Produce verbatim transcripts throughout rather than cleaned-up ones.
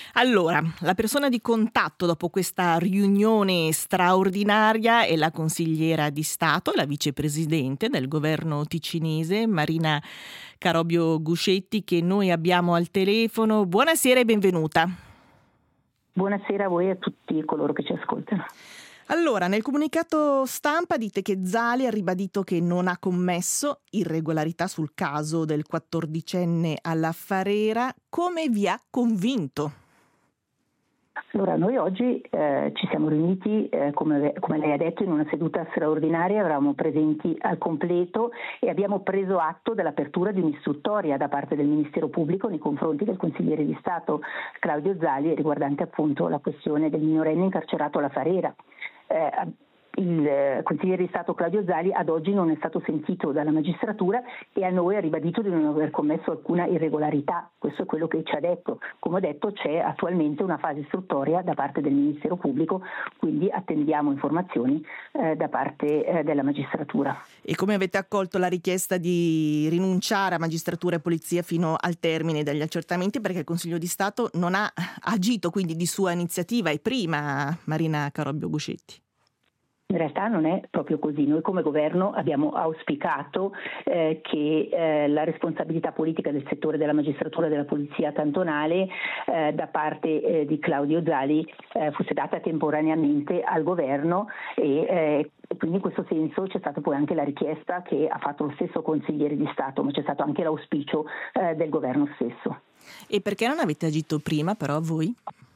Allora, la persona di contatto dopo questa riunione straordinaria è la consigliera di Stato, la vicepresidente del governo ticinese, Marina Carobio Guscetti, che noi abbiamo al telefono. Buonasera e benvenuta. Buonasera a voi e a tutti coloro che ci ascoltano. Allora, nel comunicato stampa dite che Zali ha ribadito che non ha commesso irregolarità sul caso del quattordicenne alla Farera. Come vi ha convinto? Allora, noi oggi eh, ci siamo riuniti, eh, come, come lei ha detto, in una seduta straordinaria, eravamo presenti al completo e abbiamo preso atto dell'apertura di un'istruttoria da parte del Ministero Pubblico nei confronti del consigliere di Stato Claudio Zali, riguardante appunto la questione del minorenne incarcerato alla Farera. Eh, Il consigliere di Stato Claudio Zali ad oggi non è stato sentito dalla magistratura e a noi ha ribadito di non aver commesso alcuna irregolarità. Questo è quello che ci ha detto. Come ho detto, c'è attualmente una fase istruttoria da parte del Ministero Pubblico, quindi attendiamo informazioni eh, da parte eh, della magistratura. E come avete accolto la richiesta di rinunciare a magistratura e polizia fino al termine degli accertamenti, perché il Consiglio di Stato non ha agito quindi di sua iniziativa e prima, Marina Carobio Guscetti? In realtà non è proprio così. Noi come governo abbiamo auspicato eh, che eh, la responsabilità politica del settore della magistratura e della polizia cantonale eh, da parte eh, di Claudio Zali eh, fosse data temporaneamente al governo e eh, quindi in questo senso c'è stata poi anche la richiesta che ha fatto lo stesso consigliere di Stato, ma c'è stato anche l'auspicio eh, del governo stesso. E perché non avete agito prima però voi?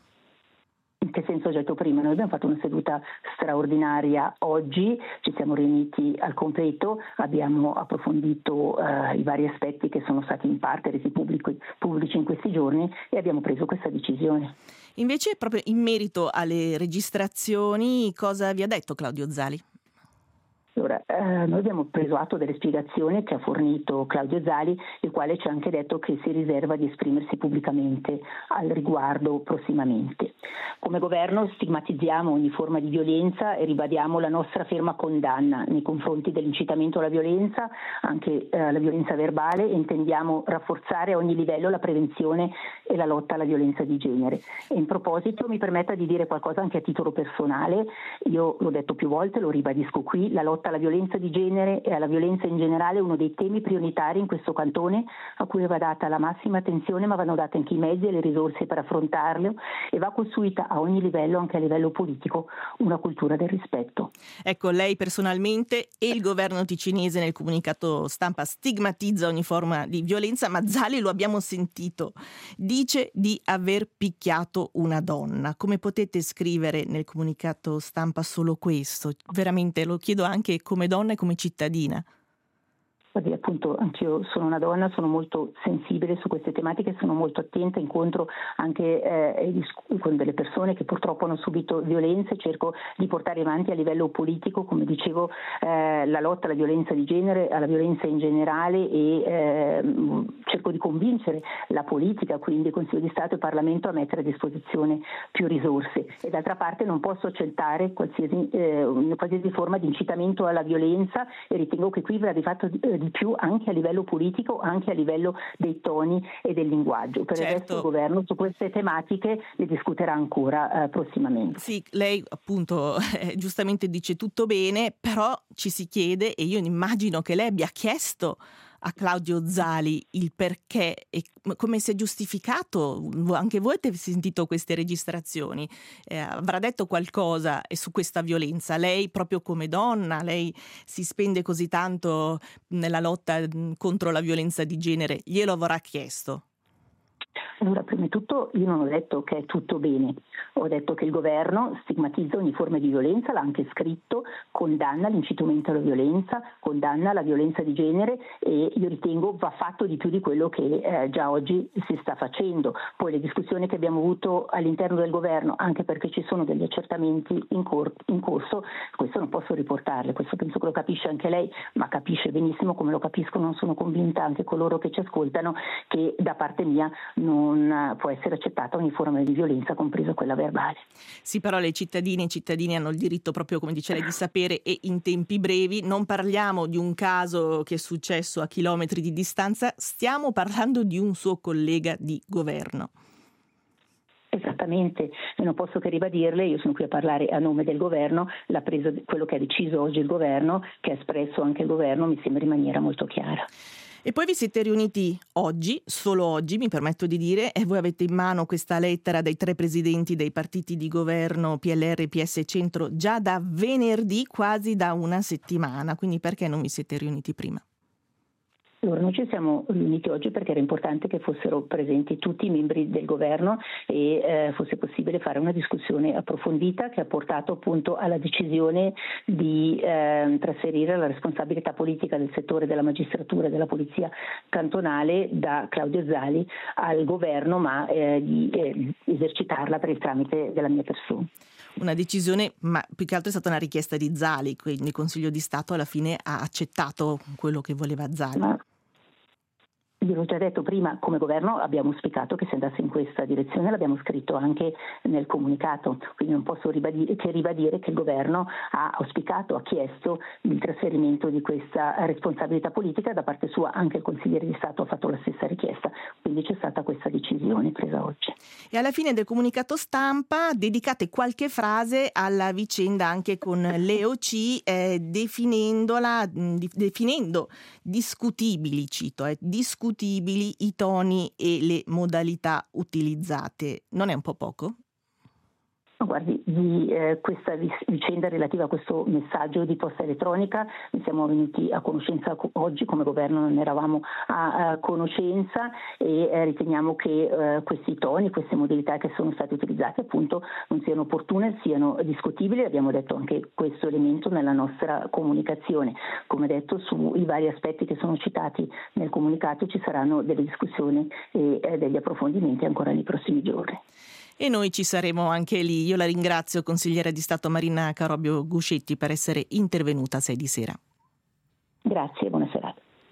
In che senso ho detto prima? Noi abbiamo fatto una seduta straordinaria oggi, ci siamo riuniti al completo, abbiamo approfondito eh, i vari aspetti che sono stati in parte resi pubblici, pubblici in questi giorni e abbiamo preso questa decisione. Invece, proprio in merito alle registrazioni, cosa vi ha detto Claudio Zali? Allora, eh, noi abbiamo preso atto delle spiegazioni che ha fornito Claudio Zali, il quale ci ha anche detto che si riserva di esprimersi pubblicamente al riguardo prossimamente. Come governo stigmatizziamo ogni forma di violenza e ribadiamo la nostra ferma condanna nei confronti dell'incitamento alla violenza, anche eh, alla violenza verbale, e intendiamo rafforzare a ogni livello la prevenzione e la lotta alla violenza di genere. E in proposito mi permetta di dire qualcosa anche a titolo personale. Io l'ho detto più volte, lo ribadisco qui, la lotta alla violenza di genere e alla violenza in generale è uno dei temi prioritari in questo cantone, a cui va data la massima attenzione, ma vanno date anche i mezzi e le risorse per affrontarlo, e va costruita a ogni livello, anche a livello politico, una cultura del rispetto. Ecco, lei personalmente e il governo ticinese nel comunicato stampa stigmatizza ogni forma di violenza, ma Zali, lo abbiamo sentito, dice di aver picchiato una donna. Come potete scrivere nel comunicato stampa solo questo? Veramente lo chiedo anche come donna e come cittadina. Guardi, appunto, anch'io sono una donna, sono molto sensibile su queste tematiche, sono molto attenta, incontro anche eh, con delle persone che purtroppo hanno subito violenze, cerco di portare avanti a livello politico, come dicevo, eh, la lotta alla violenza di genere, alla violenza in generale, e eh, cerco di convincere la politica, quindi il Consiglio di Stato e il Parlamento, a mettere a disposizione più risorse. E d'altra parte non posso accettare qualsiasi, eh, qualsiasi forma di incitamento alla violenza, e ritengo che qui va di fatto eh, di più anche a livello politico, anche a livello dei toni e del linguaggio. Per certo. il resto il governo su queste tematiche le discuterà ancora eh, prossimamente. Sì, lei appunto eh, giustamente dice tutto bene, però ci si chiede, e io immagino che lei abbia chiesto a Claudio Zali il perché e come si è giustificato. Anche voi avete sentito queste registrazioni, eh, avrà detto qualcosa su questa violenza. Lei proprio come donna, lei si spende così tanto nella lotta contro la violenza di genere, glielo avrà chiesto? Allora, prima di tutto io non ho detto che è tutto bene, ho detto che il governo stigmatizza ogni forma di violenza, l'ha anche scritto, condanna l'incitamento alla violenza, condanna la violenza di genere, e io ritengo va fatto di più di quello che eh, già oggi si sta facendo. Poi le discussioni che abbiamo avuto all'interno del governo, anche perché ci sono degli accertamenti in, cor- in corso, questo non posso riportarle, questo penso che lo capisce anche lei, ma capisce benissimo, come lo capiscono, sono convinta anche coloro che ci ascoltano, che da parte mia non può essere accettata ogni forma di violenza, compresa quella verbale. Sì, però le cittadine e i cittadini hanno il diritto, proprio come dice lei, di sapere, e in tempi brevi. Non parliamo di un caso che è successo a chilometri di distanza, stiamo parlando di un suo collega di governo. esattamente, e non posso che ribadirle, io sono qui a parlare a nome del governo, l'ha preso, quello che ha deciso oggi il governo, che ha espresso anche il governo, mi sembra in maniera molto chiara. E poi vi siete riuniti oggi, solo oggi mi permetto di dire, e voi avete in mano questa lettera dei tre presidenti dei partiti di governo P L R e P S Centro già da venerdì, quasi da una settimana, quindi perché non vi siete riuniti prima? Allora, noi ci siamo riuniti oggi perché era importante che fossero presenti tutti i membri del governo e eh, fosse possibile fare una discussione approfondita che ha portato appunto alla decisione di eh, trasferire la responsabilità politica del settore della magistratura e della polizia cantonale da Claudio Zali al governo, ma eh, di eh, esercitarla per il tramite della mia persona. Una decisione, ma più che altro è stata una richiesta di Zali, quindi il Consiglio di Stato alla fine ha accettato quello che voleva Zali. Ma io l'ho già detto prima, come governo abbiamo auspicato che si andasse in questa direzione, l'abbiamo scritto anche nel comunicato, quindi non posso ribadire, che ribadire che il governo ha auspicato, ha chiesto il trasferimento di questa responsabilità politica, da parte sua anche il consigliere di Stato ha fatto la stessa richiesta, quindi c'è stata questa decisione presa oggi. E alla fine del comunicato stampa dedicate qualche frase alla vicenda anche con l'E O C, eh, definendola, mh, definendo discutibili, cito, eh, discutibili i toni e le modalità utilizzate. Non è un po' poco? Guardi, di eh, questa vicenda relativa a questo messaggio di posta elettronica ne siamo venuti a conoscenza oggi, come governo non eravamo a, a conoscenza e eh, riteniamo che eh, questi toni, queste modalità che sono state utilizzate appunto non siano opportune, siano discutibili. Abbiamo detto anche questo elemento nella nostra comunicazione. Come detto, sui vari aspetti che sono citati nel comunicato ci saranno delle discussioni e eh, degli approfondimenti ancora nei prossimi giorni. E noi ci saremo anche lì. Io la ringrazio, consigliera di Stato Marina Carobio Guscetti, per essere intervenuta a sei di sera. Grazie, buona serata.